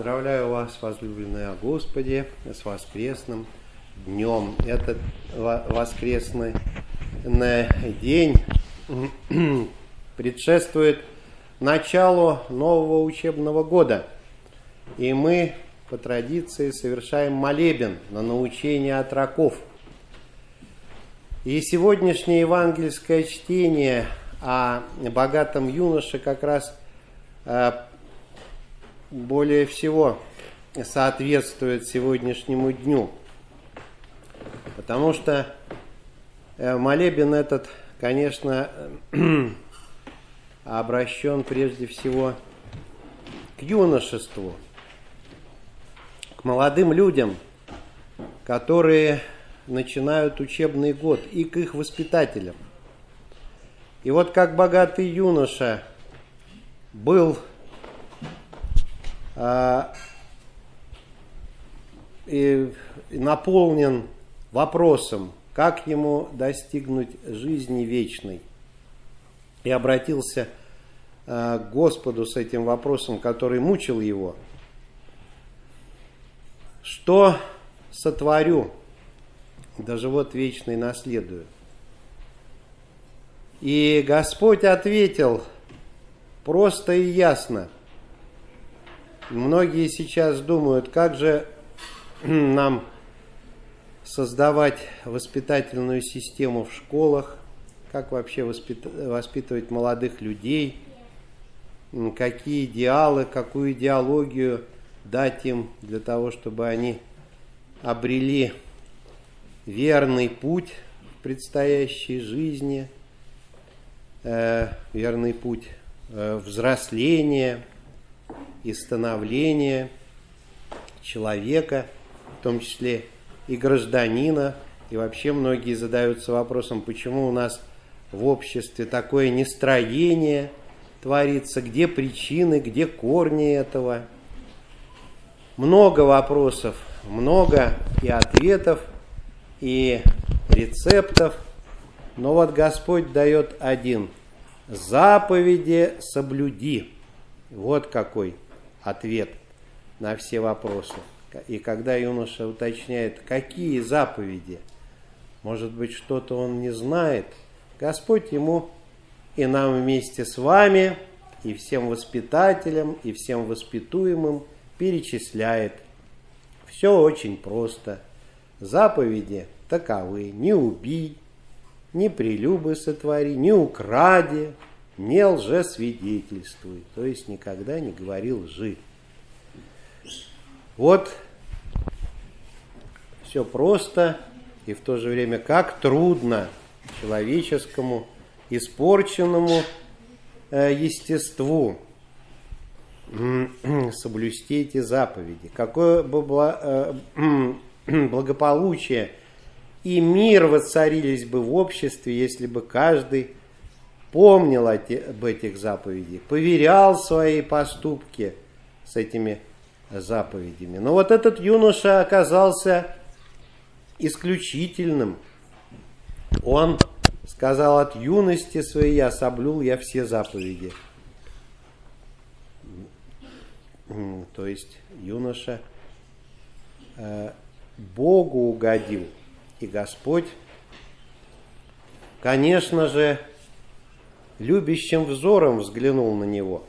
Поздравляю вас, возлюбленные о Господе, с воскресным днем. Этот воскресный день предшествует началу нового учебного года. И мы по традиции совершаем молебен на научение отроков. И сегодняшнее евангельское чтение о богатом юноше как раз более всего соответствует сегодняшнему дню. Потому что молебен этот, конечно, обращен прежде всего к юношеству, к молодым людям, которые начинают учебный год, и к их воспитателям. И вот как богатый юноша был и наполнен вопросом, как ему достигнуть жизни вечной, и обратился к Господу с этим вопросом, который мучил его. Что сотворю, да живот вечный наследую? И Господь ответил просто и ясно. Многие сейчас думают, как же нам создавать воспитательную систему в школах, как вообще воспитывать молодых людей, какие идеалы, какую идеологию дать им для того, чтобы они обрели верный путь в предстоящей жизни, верный путь взросления и становления человека, в том числе и гражданина. И вообще многие задаются вопросом, почему у нас в обществе такое нестроение творится, где причины, где корни этого. Много вопросов, много и ответов, и рецептов. Но вот Господь дает один: заповеди соблюди. Вот какой ответ на все вопросы. И когда юноша уточняет, какие заповеди, может быть, что-то он не знает, Господь ему и нам вместе с вами, и всем воспитателям, и всем воспитуемым перечисляет. Все очень просто. Заповеди таковы: не убий, не прелюбы сотвори, не укради, не лжесвидетельствуй, то есть никогда не говори лжи. Вот все просто и в то же время как трудно человеческому испорченному естеству соблюсти эти заповеди. Какое бы благополучие и мир воцарились бы в обществе, если бы каждый помнил об этих заповедях, поверял свои поступки с этими заповедями. Но вот этот юноша оказался исключительным. Он сказал: от юности своей я соблюл я все заповеди. То есть юноша Богу угодил. И Господь, конечно же, любящим взором взглянул на него.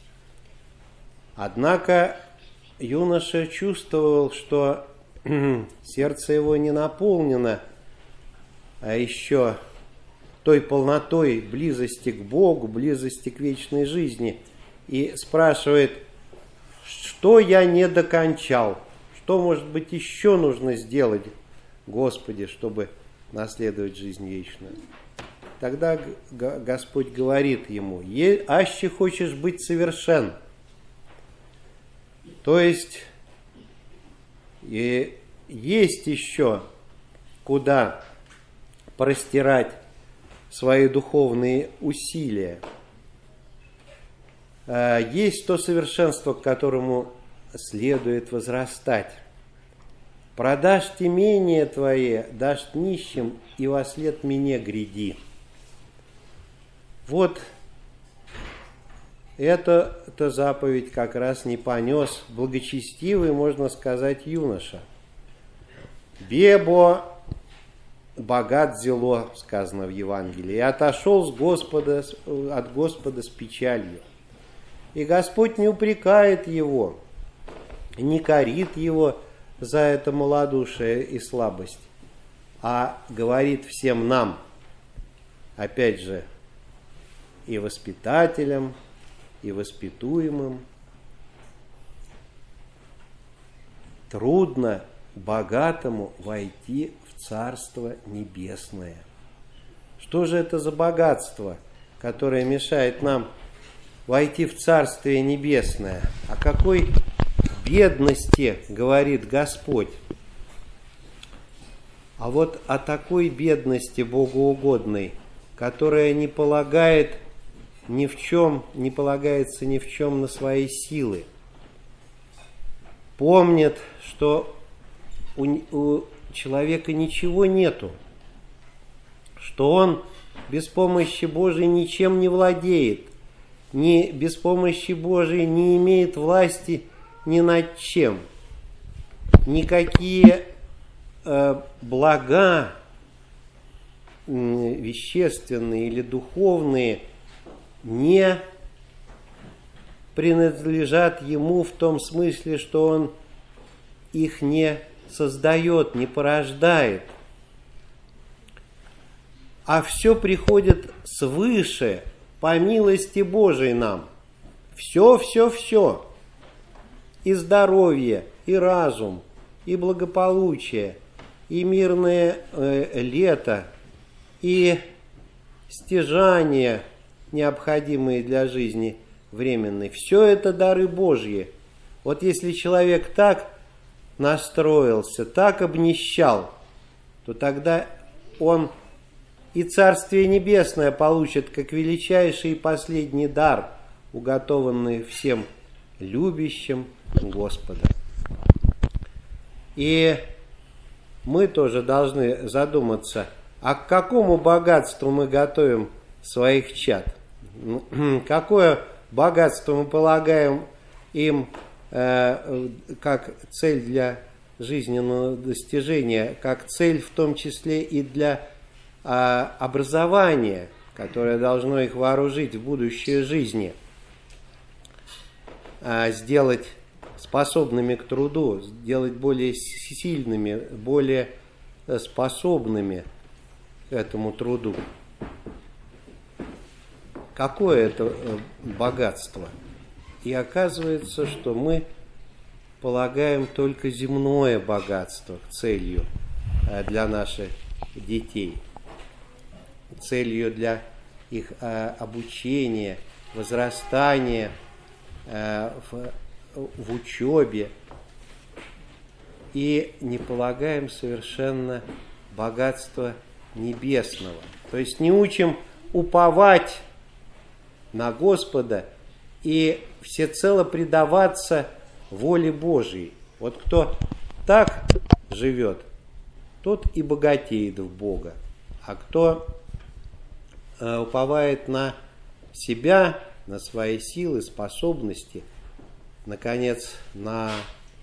Однако юноша чувствовал, что сердце его не наполнено еще той полнотой близости к Богу, близости к вечной жизни. И спрашивает, что я не докончал, что, может быть, еще нужно сделать, Господи, чтобы наследовать жизнь вечную. Тогда Господь говорит ему: аще хочешь быть совершен. То есть и есть еще куда простирать свои духовные усилия. Есть то совершенство, к которому следует возрастать. Продашь имение твое, дашь нищим, и вослед мне гряди. Вот Эту заповедь как раз не понес благочестивый, можно сказать, юноша. Бебо богат зело, сказано в Евангелии, и отошел от Господа с печалью. И Господь не упрекает его, не корит его за это малодушие и слабость, а говорит всем нам, опять же, и воспитателям, и воспитуемым: трудно богатому войти в Царство Небесное. Что же это за богатство, которое мешает нам войти в Царствие Небесное? О какой бедности говорит Господь? А вот о такой бедности богоугодной, которая не полагается ни в чем на свои силы. Помнит, что у человека ничего нету, что он без помощи Божией ничем не владеет, без помощи Божией не имеет власти ни над чем. Никакие блага вещественные или духовные не принадлежат ему в том смысле, что он их не создает, не порождает. А все приходит свыше, по милости Божией нам. Все. И здоровье, и разум, и благополучие, и мирное лето, и стяжания, необходимые для жизни временной. Все это дары Божьи. Вот если человек так настроился, так обнищал, то тогда он и Царствие Небесное получит как величайший и последний дар, уготованный всем любящим Господа. И мы тоже должны задуматься, а к какому богатству мы готовим своих чад? Какое богатство мы полагаем им как цель для жизненного достижения, как цель в том числе и для образования, которое должно их вооружить в будущей жизни, сделать способными к труду, сделать более сильными, более способными к этому труду. Какое это богатство? И оказывается, что мы полагаем только земное богатство целью для наших детей, целью для их обучения, возрастания в учебе. И не полагаем совершенно богатства небесного. То есть не учим уповать на Господа и всецело предаваться воле Божией. Вот кто так живет, тот и богатеет в Бога. А кто уповает на себя, на свои силы, способности, наконец, на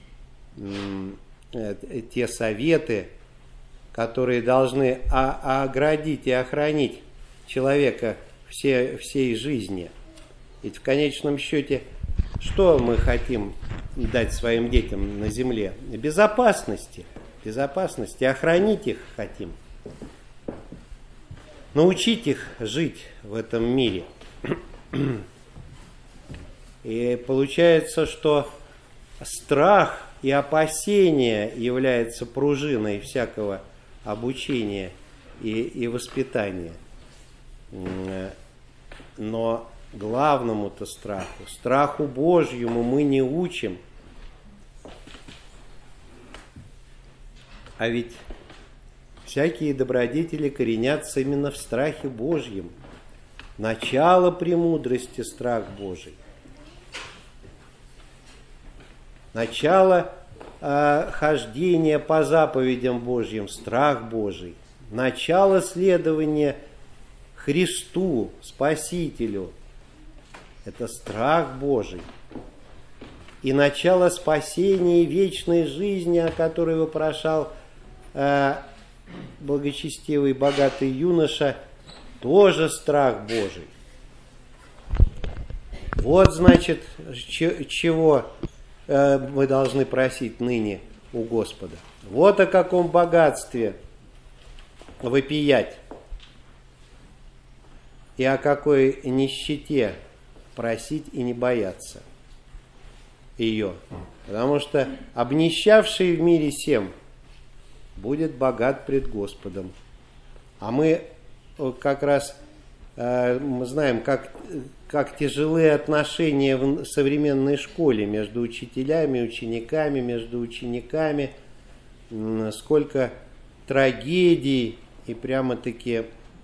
те советы, которые должны оградить и охранить человека всей жизни. Ведь в конечном счете, что мы хотим дать своим детям на земле? Безопасности, охранить их хотим. Научить их жить в этом мире. И получается, что страх и опасение являются пружиной всякого обучения и воспитания. Но главному-то страху Божьему мы не учим. А ведь всякие добродетели коренятся именно в страхе Божьем. Начало премудрости – страх Божий. Начало хождения по заповедям Божьим – страх Божий. Начало следования Христу, Спасителю – это страх Божий. И начало спасения и вечной жизни, о которой вопрошал благочестивый, богатый юноша, тоже страх Божий. Вот, значит, чего мы должны просить ныне у Господа. Вот о каком богатстве вопиять и о какой нищете просить и не бояться ее. Потому что обнищавший в мире сем будет богат пред Господом. А мы как раз мы знаем, как тяжелые отношения в современной школе между учителями, учениками, между учениками, сколько трагедий и прямо-таки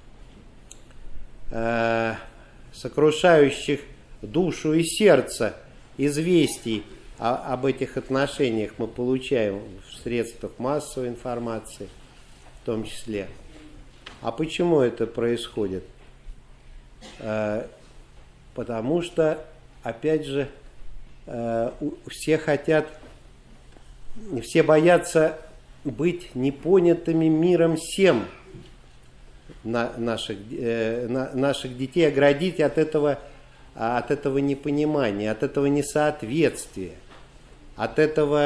сокрушающих душу и сердце известий об этих отношениях мы получаем в средствах массовой информации в том числе. А почему это происходит? Потому что, опять же, все боятся быть непонятыми миром сем, наших детей оградить от этого непонимания, от этого несоответствия, от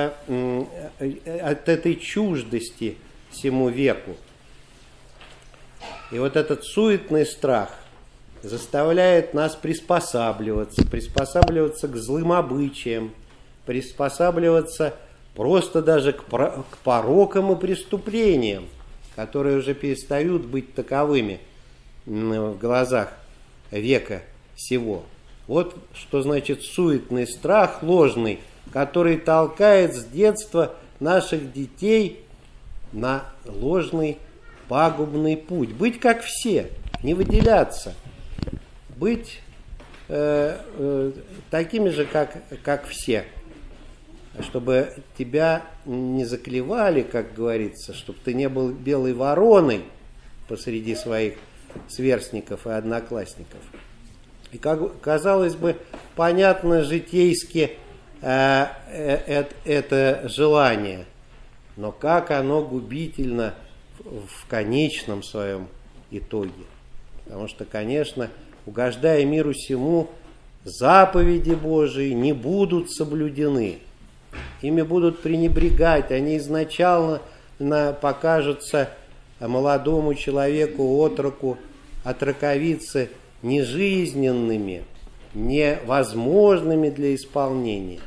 этой чуждости всему веку. И вот этот суетный страх заставляет нас приспосабливаться к злым обычаям, приспосабливаться просто даже к порокам и преступлениям, которые уже перестают быть таковыми в глазах века сего. Вот что значит суетный страх ложный, который толкает с детства наших детей на ложный пагубный путь. Быть как все, не выделяться, быть такими же, как все, чтобы тебя не заклевали, как говорится, чтобы ты не был белой вороной посреди своих сверстников и одноклассников. И, казалось бы, понятно житейски это желание, но как оно губительно в конечном своем итоге. Потому что, конечно, угождая миру сему, заповеди Божии не будут соблюдены. Ими будут пренебрегать, они изначально покажутся молодому человеку, отроку, отроковице нежизненными, невозможными для исполнения.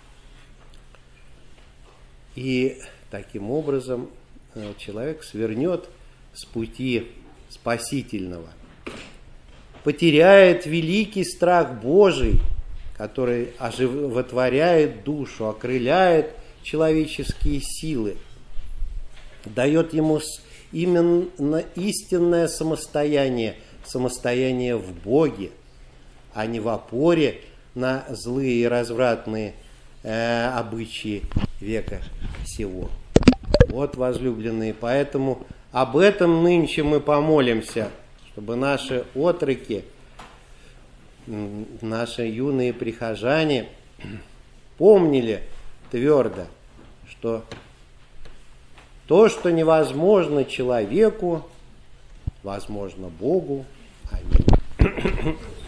И таким образом человек свернет с пути спасительного, потеряет великий страх Божий, который оживотворяет душу, окрыляет человеческие силы, дает ему именно истинное самостояние в Боге, а не в опоре на злые и развратные обычаи века сего. Вот, возлюбленные, поэтому об этом нынче мы помолимся, чтобы наши отроки, наши юные прихожане помнили твердо, что то, что невозможно человеку, возможно Богу. Аминь.